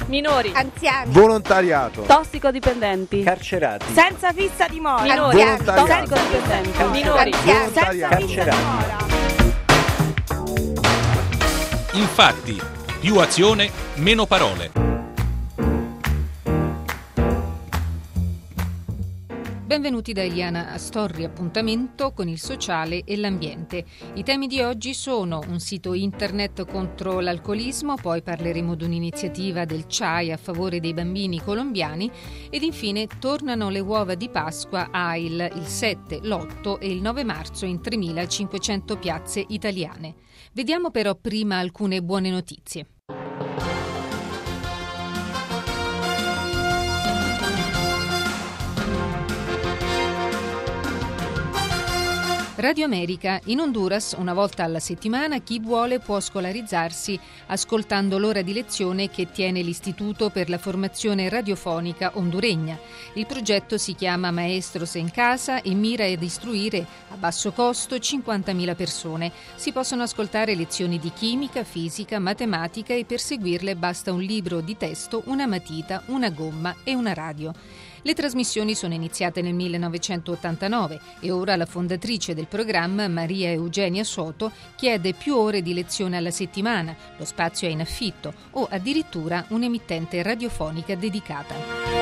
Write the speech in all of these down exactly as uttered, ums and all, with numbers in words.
minori, anziani, volontariato, tossicodipendenti, carcerati, senza fissa dimora, minori, volontariato, tossicodipendenti, minori, anziani, senza Carcerati. fissa dimora. Infatti, più azione, meno parole. Benvenuti da Eliana Astorri, appuntamento con il sociale e l'ambiente. I temi di oggi sono un sito internet contro l'alcolismo, poi parleremo di un'iniziativa del C A I a favore dei bambini colombiani ed infine tornano le uova di Pasqua a il, il sette, l'otto e il nove marzo in tremilacinquecento piazze italiane. Vediamo però prima alcune buone notizie. Radio America. In Honduras, una volta alla settimana, chi vuole può scolarizzarsi ascoltando l'ora di lezione che tiene l'Istituto per la Formazione Radiofonica honduregna. Il progetto si chiama Maestros en Casa e mira ad istruire a basso costo cinquantamila persone. Si possono ascoltare lezioni di chimica, fisica, matematica e per seguirle basta un libro di testo, una matita, una gomma e una radio. Le trasmissioni sono iniziate nel millenovecentottantanove e ora la fondatrice del programma, Maria Eugenia Soto, chiede più ore di lezione alla settimana, lo spazio è in affitto o addirittura un'emittente radiofonica dedicata.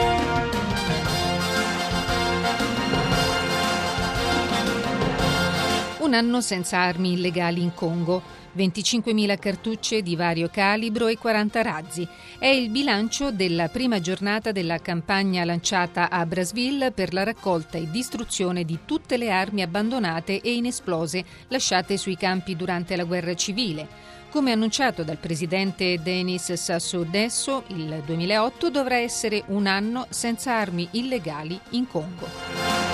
Un anno senza armi illegali in Congo. venticinquemila cartucce di vario calibro e quaranta razzi. È il bilancio della prima giornata della campagna lanciata a Brazzaville per la raccolta e distruzione di tutte le armi abbandonate e inesplose lasciate sui campi durante la guerra civile. Come annunciato dal presidente Denis Sassou Nguesso, il duemilaotto dovrà essere un anno senza armi illegali in Congo.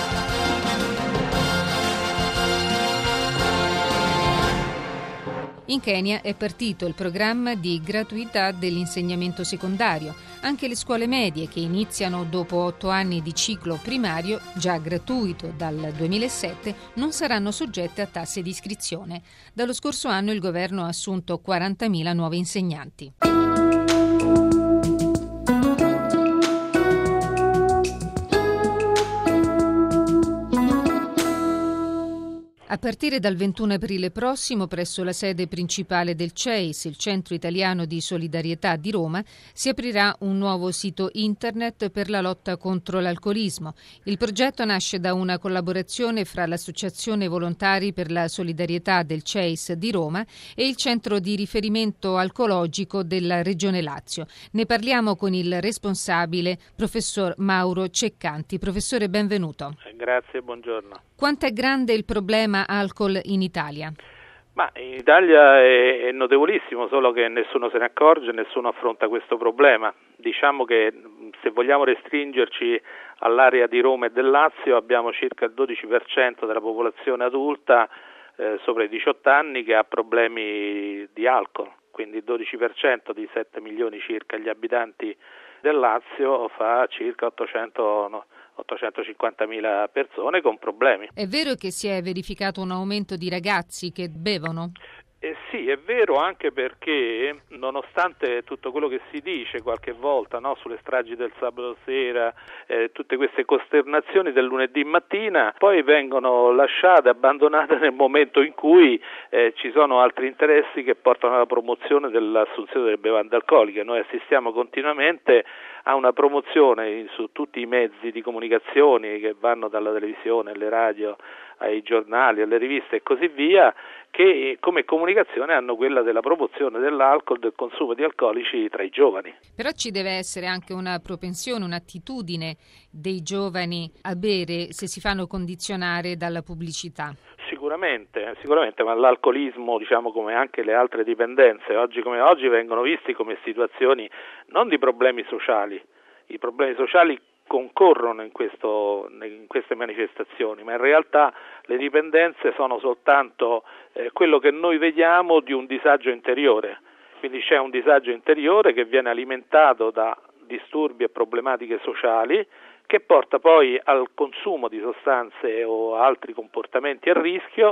In Kenya è partito il programma di gratuità dell'insegnamento secondario. Anche le scuole medie, che iniziano dopo otto anni di ciclo primario, già gratuito dal duemilasette, non saranno soggette a tasse di iscrizione. Dallo scorso anno il governo ha assunto quarantamila nuovi insegnanti. A partire dal ventuno aprile prossimo, presso la sede principale del C E I S, il Centro Italiano di Solidarietà di Roma, si aprirà un nuovo sito internet per la lotta contro l'alcolismo. Il progetto nasce da una collaborazione fra l'Associazione Volontari per la Solidarietà del C E I S di Roma e il Centro di Riferimento Alcologico della Regione Lazio. Ne parliamo con il responsabile, professor Mauro Ceccanti. Professore, benvenuto. Grazie, buongiorno. Quanto è grande il problema alcol in Italia? Ma in Italia è, è notevolissimo, solo che nessuno se ne accorge, nessuno affronta questo problema. Diciamo che se vogliamo restringerci all'area di Roma e del Lazio, abbiamo circa il dodici per cento della popolazione adulta eh, sopra i diciotto anni che ha problemi di alcol, quindi il dodici per cento di sette milioni circa gli abitanti del Lazio fa circa ottocento no, ottocentocinquantamila persone con problemi. È vero che si è verificato un aumento di ragazzi che bevono? Eh sì, è vero, anche perché nonostante tutto quello che si dice qualche volta, no, sulle stragi del sabato sera, eh, tutte queste costernazioni del lunedì mattina, poi vengono lasciate, abbandonate nel momento in cui eh, ci sono altri interessi che portano alla promozione dell'assunzione delle bevande alcoliche. Noi assistiamo continuamente a una promozione su tutti i mezzi di comunicazione che vanno dalla televisione, alle radio, ai giornali, alle riviste e così via, che come comunicazione hanno quella della promozione dell'alcol, del consumo di alcolici tra i giovani. Però ci deve essere anche una propensione, un'attitudine dei giovani a bere se si fanno condizionare dalla pubblicità. Sicuramente, sicuramente, ma l'alcolismo, diciamo come anche le altre dipendenze, oggi come oggi vengono visti come situazioni non di problemi sociali. I problemi sociali concorrono in, questo, in queste manifestazioni, ma in realtà le dipendenze sono soltanto eh, quello che noi vediamo di un disagio interiore. Quindi c'è un disagio interiore che viene alimentato da disturbi e problematiche sociali che porta poi al consumo di sostanze o altri comportamenti a rischio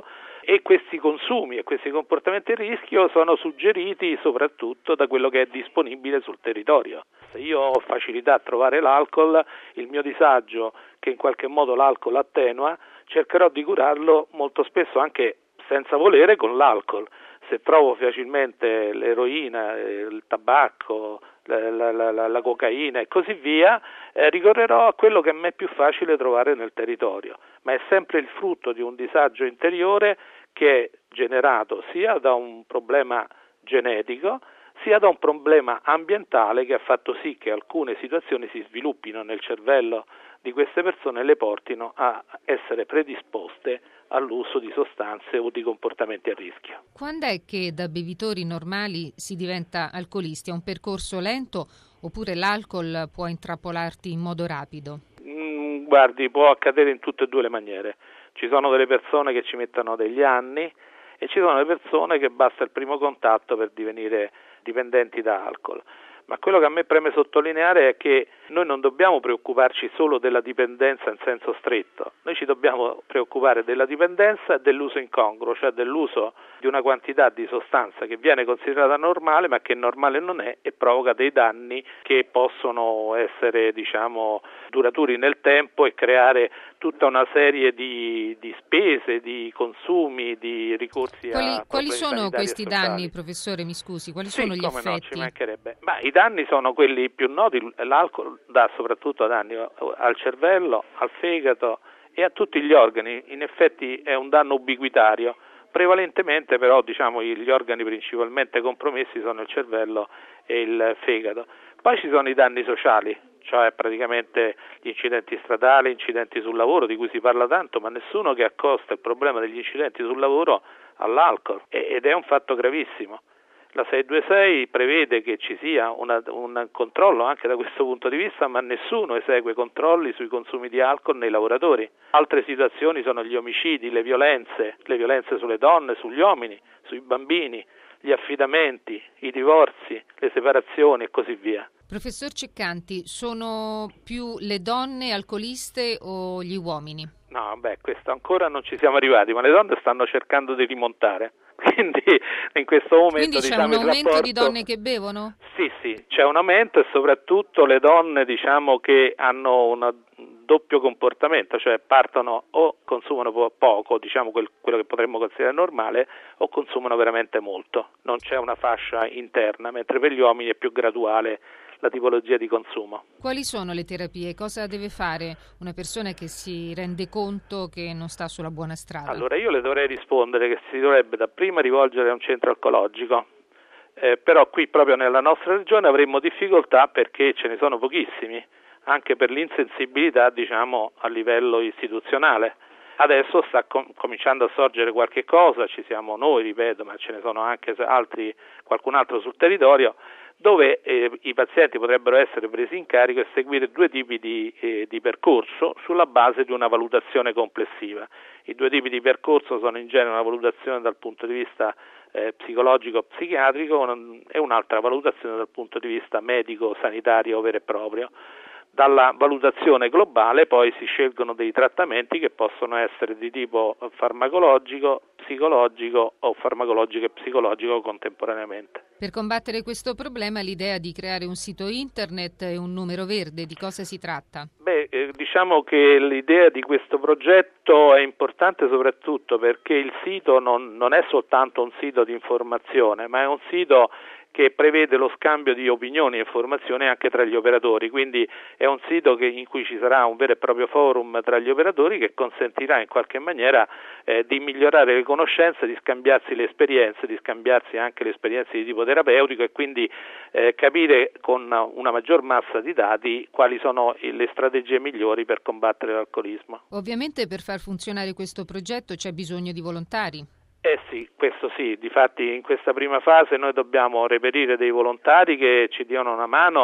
e questi consumi e questi comportamenti a rischio sono suggeriti soprattutto da quello che è disponibile sul territorio. Se io ho facilità a trovare l'alcol, il mio disagio che in qualche modo l'alcol attenua, cercherò di curarlo molto spesso anche senza volere con l'alcol. Se trovo facilmente l'eroina, il tabacco, la, la, la, la cocaina e così via, eh, ricorrerò a quello che a me è più facile trovare nel territorio, ma è sempre il frutto di un disagio interiore che è generato sia da un problema genetico sia da un problema ambientale che ha fatto sì che alcune situazioni si sviluppino nel cervello di queste persone e le portino a essere predisposte all'uso di sostanze o di comportamenti a rischio. Quando è che da bevitori normali si diventa alcolisti? È un percorso lento oppure l'alcol può intrappolarti in modo rapido? Mm, guardi, può accadere in tutte e due le maniere. Ci sono delle persone che ci mettono degli anni e ci sono delle persone che basta il primo contatto per divenire dipendenti da alcol. Ma quello che a me preme sottolineare è che noi non dobbiamo preoccuparci solo della dipendenza in senso stretto, noi ci dobbiamo preoccupare della dipendenza e dell'uso incongruo, cioè dell'uso di una quantità di sostanza che viene considerata normale ma che normale non è e provoca dei danni che possono essere, diciamo, duraturi nel tempo e creare tutta una serie di, di spese, di consumi, di ricorsi quali, a quali sono questi sociali. danni, professore, mi scusi, quali sì, sono gli come effetti? No, ci mancherebbe. Ma i danni sono quelli più noti, l'alcol dà soprattutto danni al cervello, al fegato e a tutti gli organi, in effetti è un danno ubiquitario, prevalentemente però diciamo gli organi principalmente compromessi sono il cervello e il fegato. Poi ci sono i danni sociali, cioè praticamente gli incidenti stradali, incidenti sul lavoro di cui si parla tanto, ma nessuno che accosta il problema degli incidenti sul lavoro all'alcol ed è un fatto gravissimo. La seicentoventisei prevede che ci sia una, un controllo anche da questo punto di vista, ma nessuno esegue controlli sui consumi di alcol nei lavoratori. Altre situazioni sono gli omicidi, le violenze, le violenze sulle donne, sugli uomini, sui bambini, gli affidamenti, i divorzi, le separazioni e così via. Professor Ceccanti, sono più le donne alcoliste o gli uomini? No, beh, questo ancora non ci siamo arrivati, ma le donne stanno cercando di rimontare. Quindi in questo momento Quindi c'è diciamo, un aumento rapporto... di donne che bevono? Sì, sì, c'è un aumento e soprattutto le donne diciamo che hanno un doppio comportamento, cioè partono o consumano po- poco, diciamo quel, quello che potremmo considerare normale, o consumano veramente molto. Non c'è una fascia interna, mentre per gli uomini è più graduale la tipologia di consumo. Quali sono le terapie? Cosa deve fare una persona che si rende conto che non sta sulla buona strada? Allora io le dovrei rispondere che si dovrebbe dapprima rivolgere a un centro alcologico, eh, però qui proprio nella nostra regione avremmo difficoltà perché ce ne sono pochissimi, anche per l'insensibilità diciamo a livello istituzionale. Adesso sta com- cominciando a sorgere qualche cosa, ci siamo noi, ripeto, ma ce ne sono anche altri, qualcun altro sul territorio, dove eh, i pazienti potrebbero essere presi in carico e seguire due tipi di, eh, di percorso sulla base di una valutazione complessiva. I due tipi di percorso sono in genere una valutazione dal punto di vista eh, psicologico-psichiatrico e un'altra valutazione dal punto di vista medico-sanitario vero e proprio. Dalla valutazione globale poi si scelgono dei trattamenti che possono essere di tipo farmacologico, psicologico o farmacologico e psicologico contemporaneamente. Per combattere questo problema l'idea di creare un sito internet e un numero verde, di cosa si tratta? Beh, eh, diciamo che l'idea di questo progetto è importante soprattutto perché il sito non, non è soltanto un sito di informazione, ma è un sito che prevede lo scambio di opinioni e informazioni anche tra gli operatori, quindi è un sito che, in cui ci sarà un vero e proprio forum tra gli operatori che consentirà in qualche maniera eh, di migliorare le conoscenze, di scambiarsi le esperienze, di scambiarsi anche le esperienze di tipo terapeutico e quindi eh, capire con una maggior massa di dati quali sono le strategie migliori per combattere l'alcolismo. Ovviamente per far funzionare questo progetto c'è bisogno di volontari. Eh sì, questo sì, difatti in questa prima fase noi dobbiamo reperire dei volontari che ci diano una mano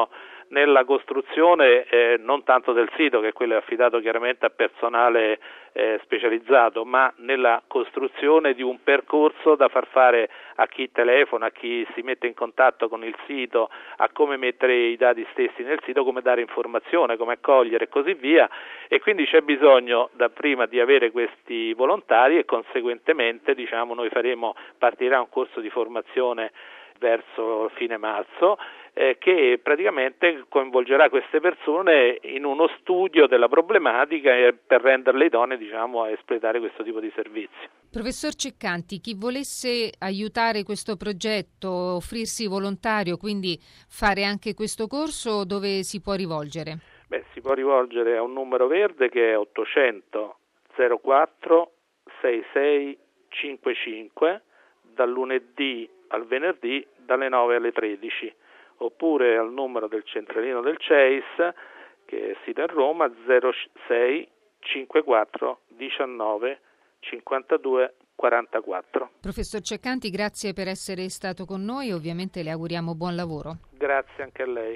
nella costruzione eh, non tanto del sito, che quello è affidato chiaramente a personale eh, specializzato, ma nella costruzione di un percorso da far fare a chi telefona, a chi si mette in contatto con il sito, a come mettere i dati stessi nel sito, come dare informazione, come accogliere e così via, e quindi c'è bisogno da prima di avere questi volontari e conseguentemente diciamo noi faremo, partirà un corso di formazione verso fine marzo eh, che praticamente coinvolgerà queste persone in uno studio della problematica e per renderle idonee diciamo a espletare questo tipo di servizi. Professor Ceccanti, chi volesse aiutare questo progetto, offrirsi volontario, quindi fare anche questo corso, dove si può rivolgere? Beh, si può rivolgere a un numero verde che è ottocento zero quattro sei sei cinquantacinque dal lunedì al venerdì dalle nove alle tredici, oppure al numero del centralino del C E I S che è sito in Roma zero sei cinquantaquattro diciannove cinquantadue quarantaquattro. Professor Ceccanti, grazie per essere stato con noi, ovviamente le auguriamo buon lavoro. Grazie anche a lei.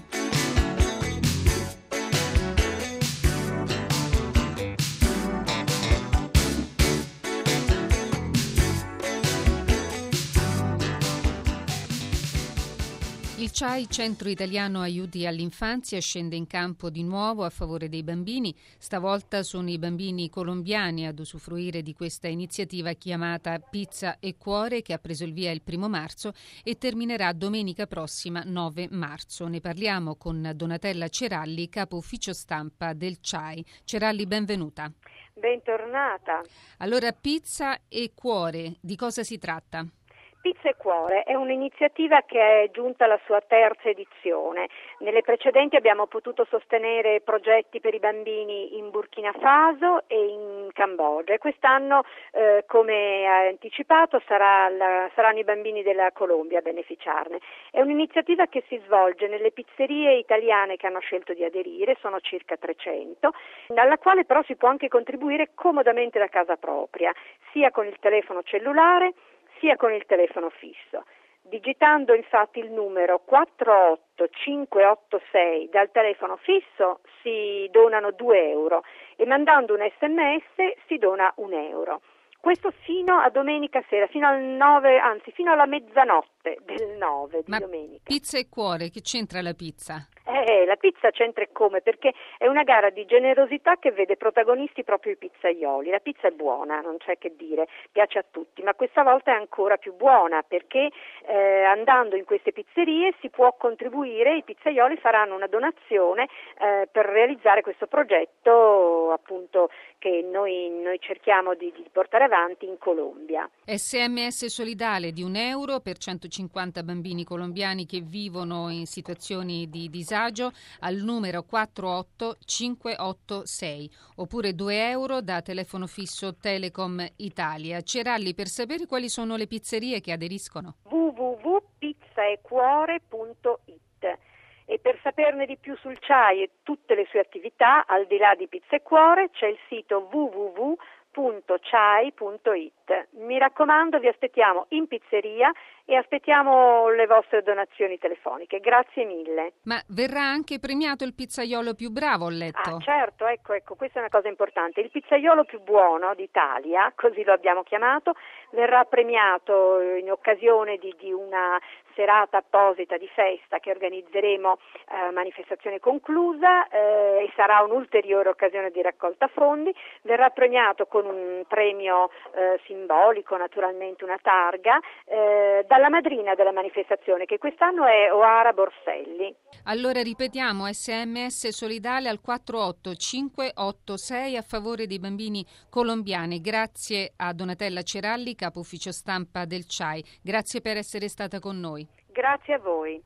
Il C A I, Centro Italiano Aiuti all'Infanzia, scende in campo di nuovo a favore dei bambini. Stavolta sono i bambini colombiani ad usufruire di questa iniziativa chiamata Pizza e Cuore, che ha preso il via il primo marzo e terminerà domenica prossima nove marzo. Ne parliamo con Donatella Ceralli, capo ufficio stampa del C A I. Ceralli, benvenuta. Bentornata. Allora, Pizza e Cuore, di cosa si tratta? Pizza e Cuore è un'iniziativa che è giunta alla sua terza edizione. Nelle precedenti abbiamo potuto sostenere progetti per i bambini in Burkina Faso e in Cambogia e quest'anno, eh, come ha anticipato, sarà la, saranno i bambini della Colombia a beneficiarne. È un'iniziativa che si svolge nelle pizzerie italiane che hanno scelto di aderire, sono circa trecento, alla quale però si può anche contribuire comodamente da casa propria, sia con il telefono cellulare sia con il telefono fisso. Digitando infatti il numero quattro otto cinque otto sei dal telefono fisso si donano due euro e mandando un sms si dona un euro. Questo fino a domenica sera, fino al nove, anzi fino alla mezzanotte del nove di Ma domenica. Pizza e Cuore, che c'entra la pizza? Eh, la pizza c'entra e come? Perché è una gara di generosità che vede protagonisti proprio i pizzaioli. La pizza è buona, non c'è che dire, piace a tutti, ma questa volta è ancora più buona perché eh, andando in queste pizzerie si può contribuire, i pizzaioli faranno una donazione eh, per realizzare questo progetto appunto che noi, noi cerchiamo di, di portare avanti in Colombia. sms solidale di un euro per centocinquanta bambini colombiani che vivono in situazioni di disagio al numero quattro otto cinque otto sei, oppure due euro da telefono fisso Telecom Italia. Ceralli, per sapere quali sono le pizzerie che aderiscono? w w w punto pizzaecuore punto i t. E per saperne di più sul C A I e tutte le sue attività, al di là di Pizza e Cuore, c'è il sito w w w punto ciai punto i t. Mi raccomando, vi aspettiamo in pizzeria e aspettiamo le vostre donazioni telefoniche. Grazie mille. Ma verrà anche premiato il pizzaiolo più bravo, ho letto. Ah, certo, ecco, ecco, questa è una cosa importante. Il pizzaiolo più buono d'Italia, così lo abbiamo chiamato, verrà premiato in occasione di, di una serata apposita di festa che organizzeremo eh, manifestazione conclusa eh, e sarà un'ulteriore occasione di raccolta fondi. Verrà premiato con un premio eh, simbolico, naturalmente una targa, eh, dalla madrina della manifestazione, che quest'anno è Oara Borselli. Allora ripetiamo, sms solidale al quattro otto cinque otto sei a favore dei bambini colombiani. Grazie a Donatella Ceralli, capo ufficio stampa del C A I. Grazie per essere stata con noi. Grazie a voi.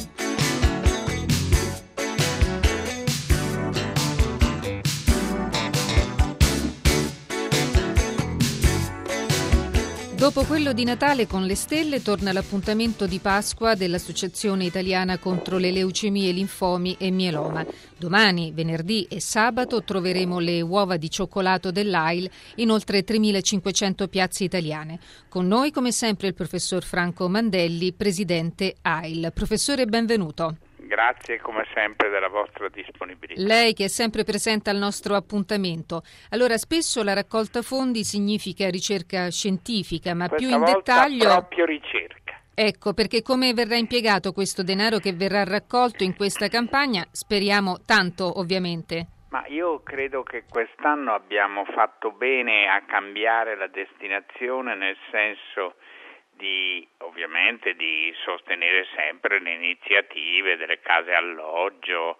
Dopo quello di Natale con le stelle torna l'appuntamento di Pasqua dell'Associazione Italiana contro le leucemie, linfomi e mieloma. Domani, venerdì e sabato troveremo le uova di cioccolato dell'A I L in oltre tremilacinquecento piazze italiane. Con noi, come sempre, il professor Franco Mandelli, presidente A I L. Professore, benvenuto. Grazie come sempre della vostra disponibilità. Lei che è sempre presente al nostro appuntamento. Allora, spesso la raccolta fondi significa ricerca scientifica, ma Questa più in volta dettaglio... proprio ricerca. Ecco, perché come verrà impiegato questo denaro che verrà raccolto in questa campagna? Speriamo tanto, ovviamente. Ma io credo che quest'anno abbiamo fatto bene a cambiare la destinazione, nel senso di, ovviamente, di sostenere sempre le iniziative delle case alloggio,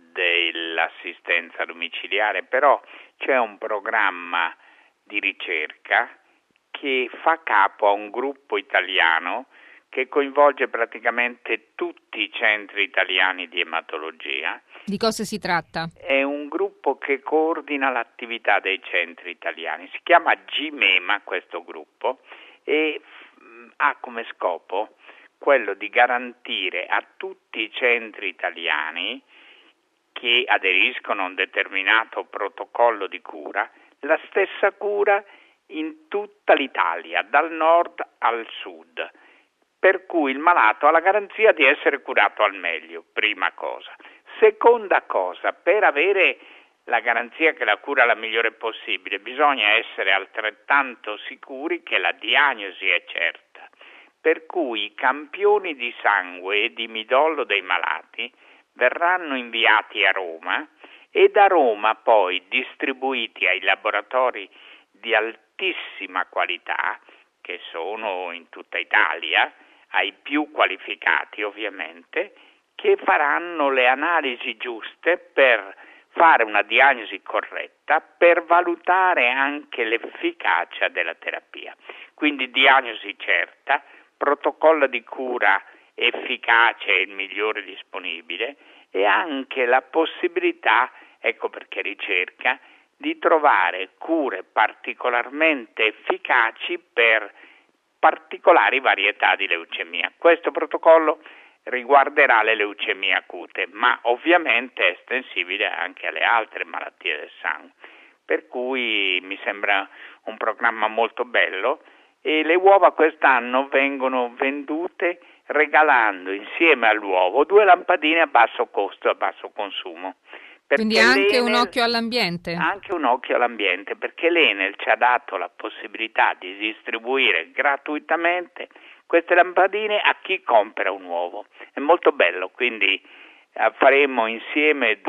dell'assistenza domiciliare, però c'è un programma di ricerca che fa capo a un gruppo italiano che coinvolge praticamente tutti i centri italiani di ematologia. Di cosa si tratta? È un gruppo che coordina l'attività dei centri italiani. Si chiama Gimema questo gruppo e mh, ha come scopo quello di garantire a tutti i centri italiani che aderiscono a un determinato protocollo di cura la stessa cura in tutta l'Italia, dal nord al sud. Per cui il malato ha la garanzia di essere curato al meglio, prima cosa. Seconda cosa, per avere la garanzia che la cura è la migliore possibile, bisogna essere altrettanto sicuri che la diagnosi è certa. Per cui i campioni di sangue e di midollo dei malati verranno inviati a Roma e da Roma poi distribuiti ai laboratori di altissima qualità, che sono in tutta Italia, ai più qualificati ovviamente, che faranno le analisi giuste per fare una diagnosi corretta, per valutare anche l'efficacia della terapia. Quindi diagnosi certa, protocollo di cura efficace e il migliore disponibile e anche la possibilità, ecco perché ricerca, di trovare cure particolarmente efficaci per particolari varietà di leucemia. Questo protocollo riguarderà le leucemie acute, ma ovviamente è estensibile anche alle altre malattie del sangue. Per cui mi sembra un programma molto bello e le uova quest'anno vengono vendute regalando insieme all'uovo due lampadine a basso costo, a basso consumo. Quindi anche un occhio all'ambiente? Anche un occhio all'ambiente, perché l'Enel ci ha dato la possibilità di distribuire gratuitamente queste lampadine a chi compra un uovo. È molto bello, quindi eh, faremo insieme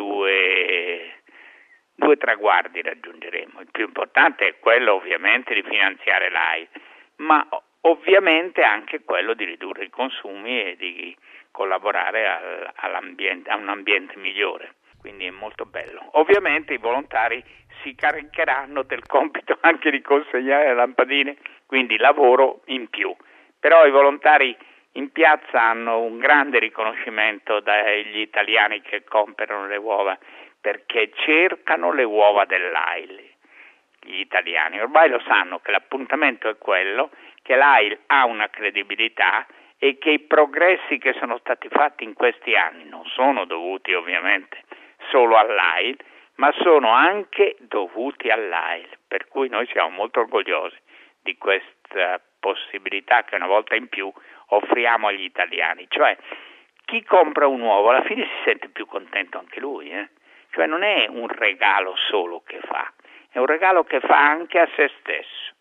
due, due traguardi, raggiungeremo. Il più importante è quello ovviamente di finanziare l'A I L, ma ovviamente anche quello di ridurre i consumi e di collaborare al, all'ambiente, a un ambiente migliore. Quindi è molto bello. Ovviamente i volontari si caricheranno del compito anche di consegnare le lampadine, quindi lavoro in più. Però i volontari in piazza hanno un grande riconoscimento dagli italiani che comprano le uova, perché cercano le uova dell'A I L. Gli italiani ormai lo sanno che l'appuntamento è quello, che l'A I L ha una credibilità e che i progressi che sono stati fatti in questi anni non sono dovuti ovviamente solo all'A I L, ma sono anche dovuti all'A I L, per cui noi siamo molto orgogliosi di questa possibilità che una volta in più offriamo agli italiani. Cioè, chi compra un uovo alla fine si sente più contento anche lui, eh? Cioè non è un regalo solo che fa, è un regalo che fa anche a se stesso,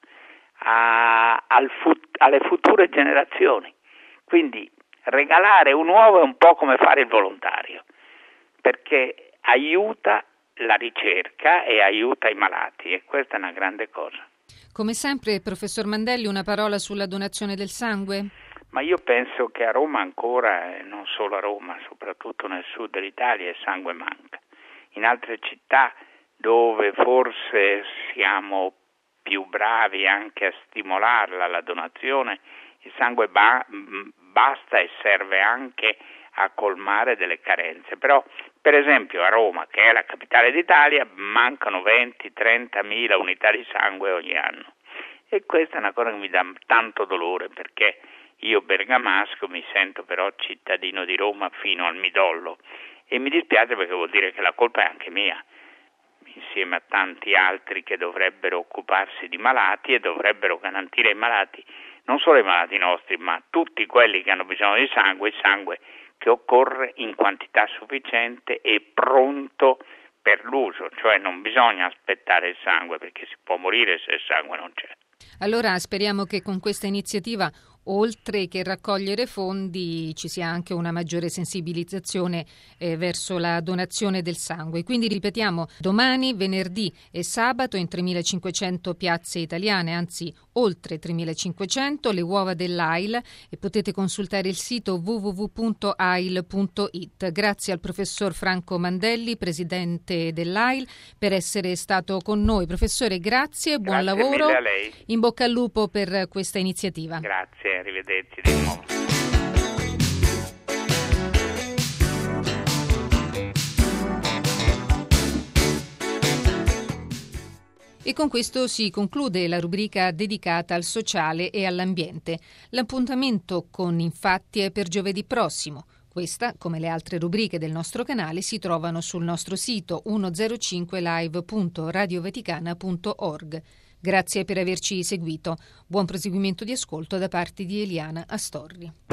a, al fut, alle future generazioni. Quindi regalare un uovo è un po' come fare il volontario, perché aiuta la ricerca e aiuta i malati e questa è una grande cosa. Come sempre, professor Mandelli, una parola sulla donazione del sangue? Ma io penso che a Roma ancora, e non solo a Roma, soprattutto nel sud dell'Italia, il sangue manca. In altre città dove forse siamo più bravi anche a stimolarla, la donazione, il sangue ba- basta e serve anche a colmare delle carenze. Però, per esempio, a Roma, che è la capitale d'Italia, mancano venti trenta mila unità di sangue ogni anno. E questa è una cosa che mi dà tanto dolore, perché io bergamasco mi sento però cittadino di Roma fino al midollo e mi dispiace perché vuol dire che la colpa è anche mia, insieme a tanti altri che dovrebbero occuparsi di malati e dovrebbero garantire ai malati, non solo ai malati nostri, ma tutti quelli che hanno bisogno di sangue, il sangue che occorre in quantità sufficiente e pronto per l'uso, cioè non bisogna aspettare il sangue perché si può morire se il sangue non c'è. Allora speriamo che con questa iniziativa, oltre che raccogliere fondi, ci sia anche una maggiore sensibilizzazione eh, verso la donazione del sangue. Quindi ripetiamo, domani, venerdì e sabato in tremilacinquecento piazze italiane, anzi oltre tremilacinquecento, le uova dell'A I L, e potete consultare il sito w w w punto a i l punto i t. Grazie al professor Franco Mandelli, presidente dell'A I L, per essere stato con noi. Professore, grazie, buon Grazie lavoro. mille a lei. In bocca al lupo per questa iniziativa. Grazie, arrivederci di nuovo. E con questo si conclude la rubrica dedicata al sociale e all'ambiente. L'appuntamento con Infatti è per giovedì prossimo. Questa, come le altre rubriche del nostro canale, si trovano sul nostro sito centocinque live punto radiovaticana punto org. Grazie per averci seguito. Buon proseguimento di ascolto da parte di Eliana Astorri.